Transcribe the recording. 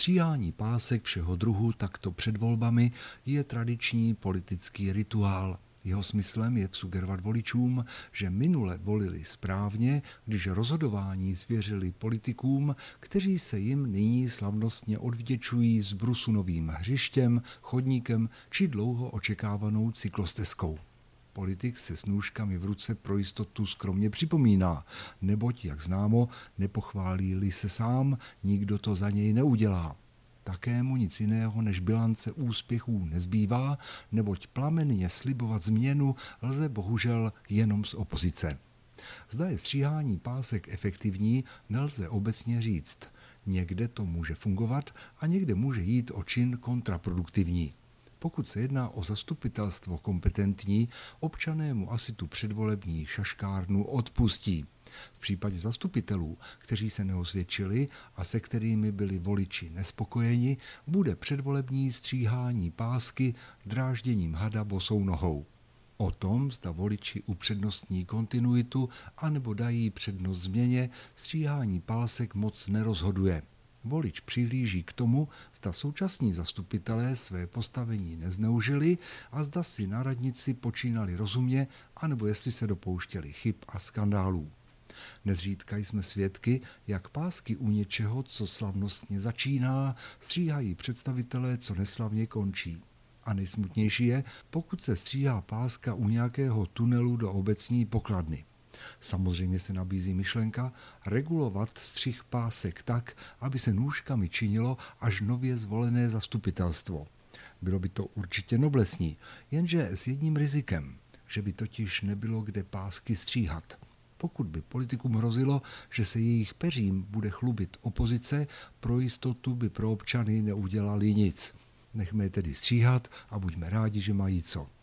Stříhání pásek všeho druhu takto před volbami je tradiční politický rituál. Jeho smyslem je vsugerovat voličům, že minule volili správně, když rozhodování svěřili politikům, kteří se jim nyní slavnostně odvděčují s brusunovým hřištěm, chodníkem či dlouho očekávanou cyklostezkou. Politik se s nůžkami v ruce pro jistotu skromně připomíná, neboť, jak známo, nepochválí-li se sám, nikdo to za něj neudělá. Také mu nic jiného než bilance úspěchů nezbývá, neboť plamenně slibovat změnu lze bohužel jenom z opozice. Zda je stříhání pásek efektivní, nelze obecně říct. Někde to může fungovat a někde může jít o čin kontraproduktivní. Pokud se jedná o zastupitelstvo kompetentní, občané mu asi tu předvolební šaškárnu odpustí. V případě zastupitelů, kteří se neosvědčili a se kterými byli voliči nespokojeni, bude předvolební stříhání pásky drážděním hada bosou nohou. O tom, zda voliči upřednostní kontinuitu anebo dají přednost změně, stříhání pásek moc nerozhoduje. Volič přihlíží k tomu, zda současní zastupitelé své postavení nezneužili a zda si na radnici počínali rozumně, anebo jestli se dopouštěli chyb a skandálů. Nezřídka jsme svědky, jak pásky u něčeho, co slavnostně začíná, stříhají představitelé, co neslavně končí. A nejsmutnější je, pokud se stříhá páska u nějakého tunelu do obecní pokladny. Samozřejmě se nabízí myšlenka regulovat střih pásek tak, aby se nůžkami činilo až nově zvolené zastupitelstvo. Bylo by to určitě noblesní, jenže s jedním rizikem, že by totiž nebylo kde pásky stříhat. Pokud by politikům hrozilo, že se jejich peřím bude chlubit opozice, pro jistotu by pro občany neudělali nic. Nechme je tedy stříhat a buďme rádi, že mají co.